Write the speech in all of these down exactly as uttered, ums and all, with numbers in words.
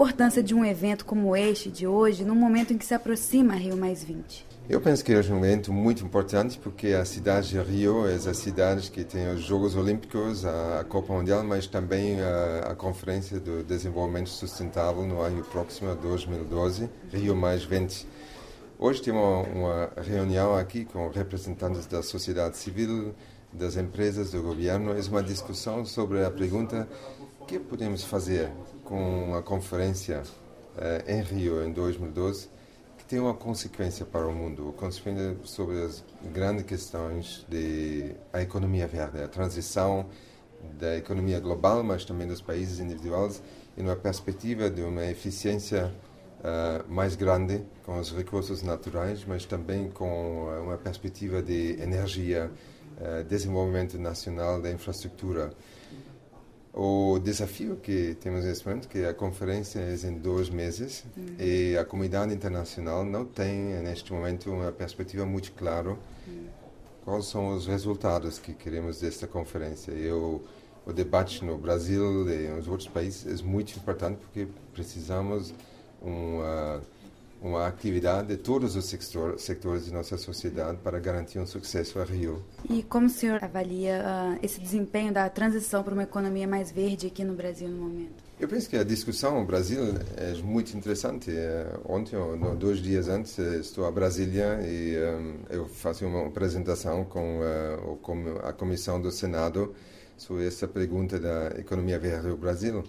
importância de um evento como este, de hoje, num momento em que se aproxima a Rio mais vinte? Eu penso que é um evento muito importante porque a cidade de Rio é a cidade que tem os Jogos Olímpicos, a Copa Mundial, mas também a, a Conferência do Desenvolvimento Sustentável no ano próximo, dois mil e doze, Rio mais vinte. Hoje temos uma, uma reunião aqui com representantes da sociedade civil, das empresas, do governo. É uma discussão sobre a pergunta: o que podemos fazer com a conferência eh, em Rio em dois mil e doze que tem uma consequência para o mundo, consequência sobre as grandes questões da economia verde, a transição da economia global, mas também dos países individuais, e numa perspectiva de uma eficiência uh, mais grande com os recursos naturais, mas também com uh, uma perspectiva de energia, uh, desenvolvimento nacional da infraestrutura. O desafio que temos nesse momento, que a conferência é em dois meses, uhum. e a comunidade internacional não tem, neste momento, uma perspectiva muito clara uhum. quais são os resultados que queremos desta conferência. E o, o debate no Brasil e nos outros países é muito importante porque precisamos uma, uma atividade de todos os sector, sectores de nossa sociedade para garantir um sucesso a Rio. E como o senhor avalia uh, esse desempenho da transição para uma economia mais verde aqui no Brasil no momento? Eu penso que a discussão no Brasil é muito interessante. Ontem, ou dois dias antes, estou a Brasília e um, eu faço uma apresentação com uh, a Comissão do Senado sobre essa pergunta da economia verde no Brasil.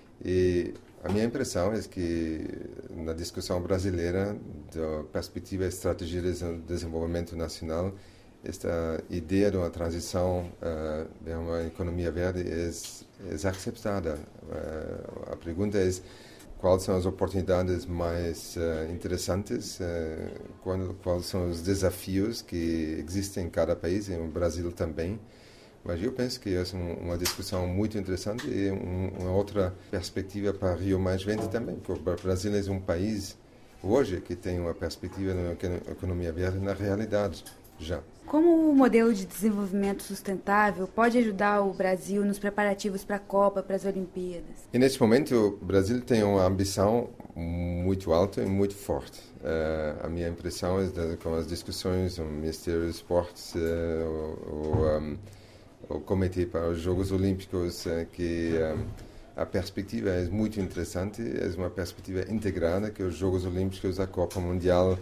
E a minha impressão é que na discussão brasileira, da perspectiva e estratégia de desenvolvimento nacional, esta ideia de uma transição uh, de uma economia verde é, é aceitada. Uh, a pergunta é quais são as oportunidades mais uh, interessantes, uh, quando, quais são os desafios que existem em cada país, e no Brasil também. Mas eu penso que é uma discussão muito interessante e uma outra perspectiva para Rio mais vinte também, porque o Brasil é um país hoje que tem uma perspectiva de uma economia verde na realidade já. Como o modelo de desenvolvimento sustentável pode ajudar o Brasil nos preparativos para a Copa, para as Olimpíadas? E neste momento o Brasil tem uma ambição muito alta e muito forte. Uh, a minha impressão é que com as discussões no Ministério dos Esportes, uh, o, o um, o Comitê para os Jogos Olímpicos, que um, a perspectiva é muito interessante, é uma perspectiva integrada, que os Jogos Olímpicos, a Copa Mundial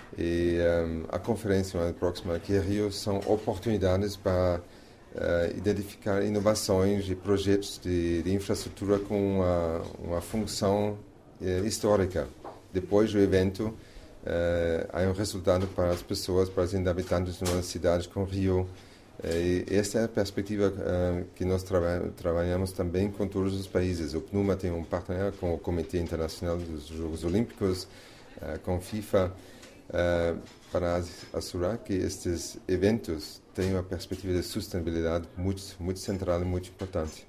e um, a conferência próxima aqui em Rio são oportunidades para uh, identificar inovações e projetos de, de infraestrutura com uma, uma função uh, histórica. Depois do evento, uh, há um resultado para as pessoas, para os habitantes de uma cidade como Rio. E esta é a perspectiva uh, que nós traba- trabalhamos também com todos os países. O PNUMA tem um parceria com o Comitê Internacional dos Jogos Olímpicos, uh, com a FIFA, uh, para assegurar que estes eventos tenham uma perspectiva de sustentabilidade muito, muito central e muito importante.